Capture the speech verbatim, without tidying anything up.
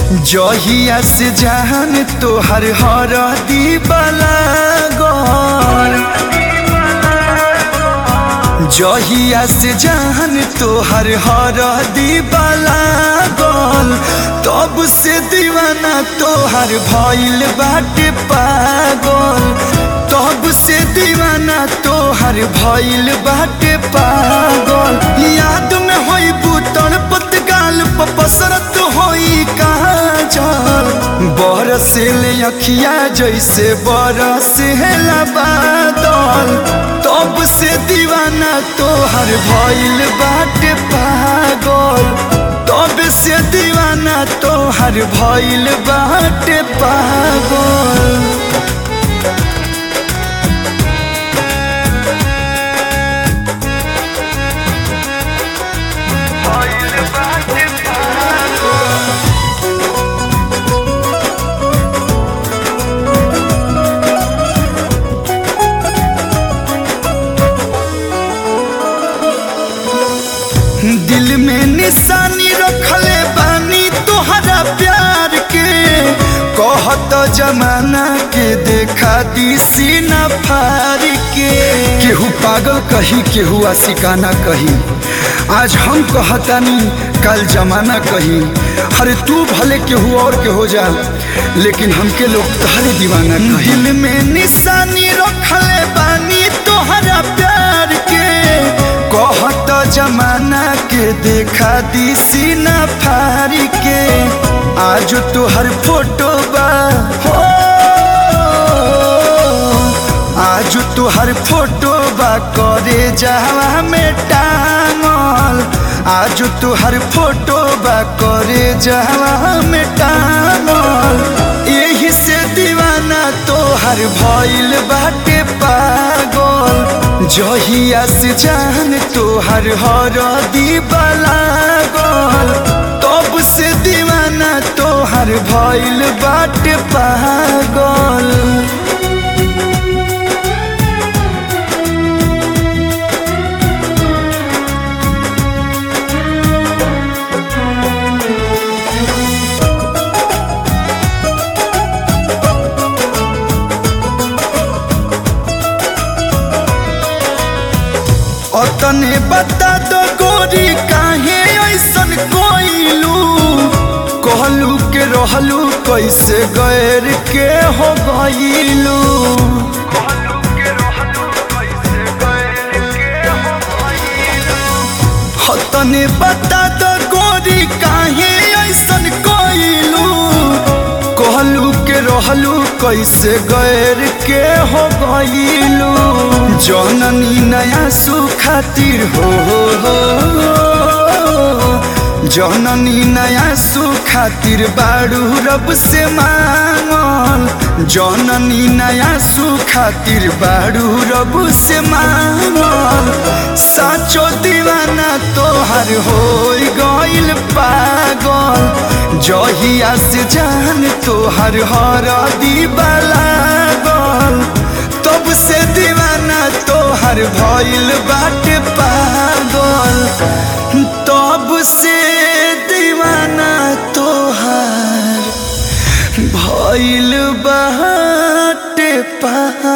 जहिया से जान तोहर हरदी बलागल जहिया से जान तोहर हरदी बलागल तब से दीवाना तोहर भइल बाटे पागल तब से दीवाना तोहर भइल बाटे पागल याद में होई बुतल पतगाल पसरत होई काजल बरसेले अखिया जैसे बरसेला बादल तब से दीवाना तोहर भइल बाटे पागल तब से दीवाना तोहर भइल बाटे पागल। दिल में निशानी रखले बानी तोहरा प्यार के कहत जमाना के देखा दी सीना फार के केहू पागल कही केहू आशिकाना कही आज हम कहतानी कल जमाना कही अरे तू भले केहू और के हो जा लेकिन हमके लोग तहरे दीवाना कही। दिल में निशानी रखले बानी तोहरा प्यार के कहत जमाना के देखा दी सीना फारी के आज तोहर फोटो बा हो आज तोहर फोटो बा करे जहवा में टांगल आज तोहर फोटो बा करे जहवा में टांगल यही से दीवाना तोहर भइल बाटे पागल जहिया से जान तोहर हरदी बलागल तब से दीवाना तोहर भइल बाटे पागल। तने बता दो गोरी काहे ऐसन कोइलू कहलू के रहलू कैसे गैर के हो गइलू तने बता दो गोरी काहे ऐसन कोइलू कहलू के रहलू कैसे गैर के हो गइलू जननी नया सुखातिर हो हो जननी नया सुखातिर बाड़ू रब से मांगल जननी नया सुखातिर बाड़ू रब से मांगल साचो दीवाना तोहर हो गइल पागल जहिया से जान तोहर हरदी बलागल तब से दीवाना तोहर भइल बाटे पागल तब से दीवाना तोहर भइल बाटे पागल।